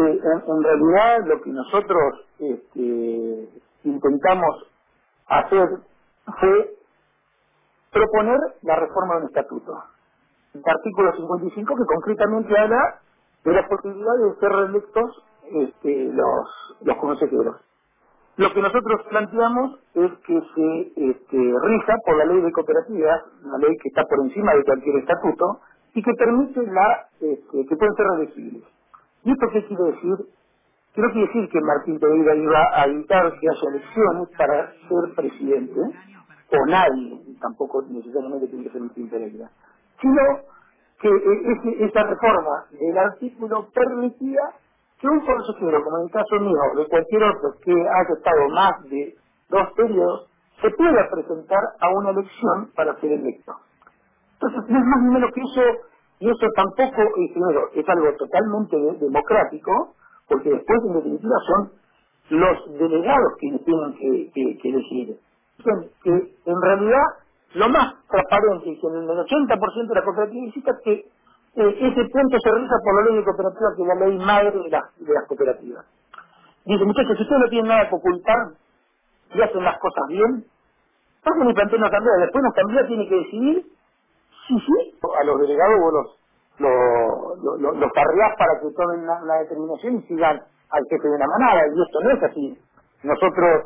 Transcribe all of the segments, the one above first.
En realidad lo que nosotros intentamos hacer fue proponer la reforma de un estatuto. El artículo 55 que concretamente habla de la posibilidad de ser reelectos los consejeros. Lo que nosotros planteamos es que se rija por la ley de cooperativas, una ley que está por encima de cualquier estatuto, y que permite que pueden ser reelegibles. ¿Y esto qué quiere decir? Quiero decir que Martín Pereira iba a evitar que haya elecciones para ser presidente, o nadie, tampoco necesariamente tiene que ser Martín Pereira, sino que esa reforma del artículo permitía que un consejero, como en el caso mío, de cualquier otro que haya estado más de 2 periodos, se pueda presentar a una elección para ser electo. Entonces, no es más ni menos que eso, y eso tampoco, primero, es algo totalmente democrático, porque después, en definitiva, son los delegados quienes tienen que elegir. Dicen que, en realidad, lo más transparente, y que en el 80% de la cooperativa existe, es que ese punto se realiza por la ley de cooperativas, que es la ley madre de las cooperativas. Dice, muchachos, si ustedes no tienen nada que ocultar y hacen las cosas bien, pasen y planteen una asamblea, después la asamblea tiene que decidir. Sí, sí, a los delegados vos los carreás para que tomen una determinación y sigan al jefe de la manada, y esto no es así. Nosotros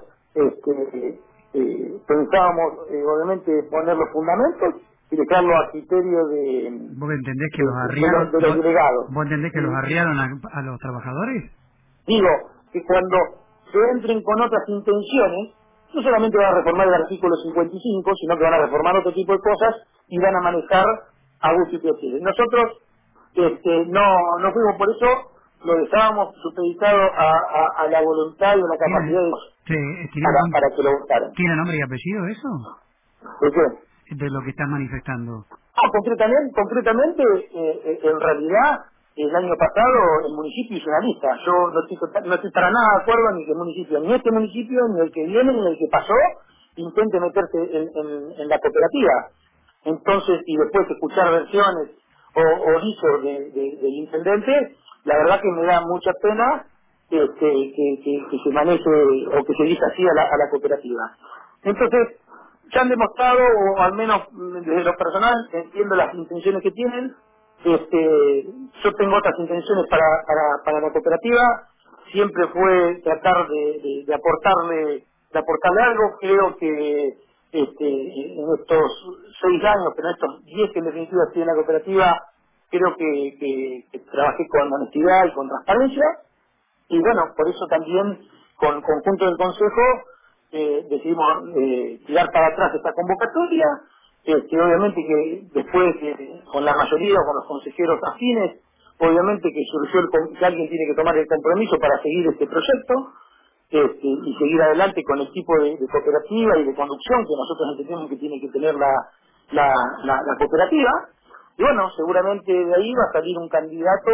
pensábamos, obviamente, poner los fundamentos y dejarlo a criterio ¿Vos entendés que los arriaron, de los delegados. vos entendés que los arriaron a los trabajadores? Digo, que cuando se entren con otras intenciones, no solamente van a reformar el artículo 55, sino que van a reformar otro tipo de cosas y van a manejar a gusto y placer. Nosotros no fuimos por eso, lo dejábamos supeditado a la voluntad y a la capacidad ¿Tiene, de para que lo votaran. ¿Tiene nombre y apellido eso? ¿De qué? De lo que estás manifestando. Concretamente, en realidad, el año pasado el municipio hizo una lista. Yo no estoy para nada de acuerdo ni que el municipio, ni este municipio, ni el que viene, ni el que pasó, intente meterse en la cooperativa. Entonces, y después escuchar versiones o dichos del intendente, la verdad que me da mucha pena que se maneje o que se diga así a la cooperativa. Entonces, ya han demostrado, o al menos desde lo personal, entiendo las intenciones que tienen. Yo tengo otras intenciones para la cooperativa. Siempre fue tratar de aportarle algo. Creo que en estos 6 años, pero en estos 10 que en definitiva estoy en la cooperativa, creo que trabajé con honestidad y con transparencia. Y bueno, por eso también con el conjunto del Consejo decidimos tirar para atrás esta convocatoria, que obviamente que después con la mayoría o con los consejeros afines, obviamente que surgió que alguien tiene que tomar el compromiso para seguir este proyecto y seguir adelante con el tipo de cooperativa y de conducción que nosotros entendemos que tiene que tener la cooperativa. Y bueno, seguramente de ahí va a salir un candidato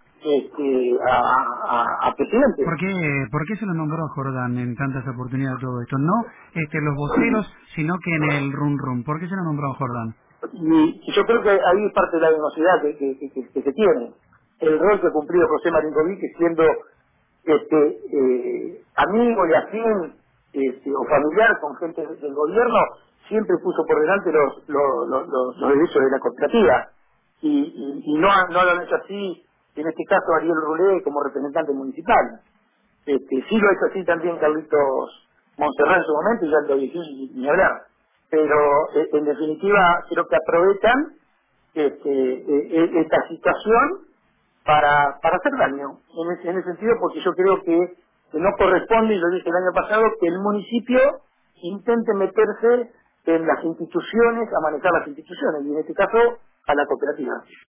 a presidente. ¿Por qué se lo nombró a Jordán en tantas oportunidades todo esto? No los voceros, sino que en el rum rum. ¿Por qué se lo nombró a Jordán? Y yo creo que ahí es parte de la velocidad que se tiene. El rol que ha cumplido José Marinkovic, siendo amigo y afín o familiar con gente del gobierno, siempre puso por delante los derechos de la cooperativa. Y no lo han hecho así, en este caso Ariel Rulé como representante municipal. Sí lo ha hecho así también Carlitos Montserrat en su momento, y ya lo dije ni hablar. Pero en definitiva creo que aprovechan esta situación para hacer daño. En ese sentido, porque yo creo que no corresponde, y lo dije el año pasado, que el municipio intente meterse en las instituciones, a manejar las instituciones, y en este caso a la cooperativa.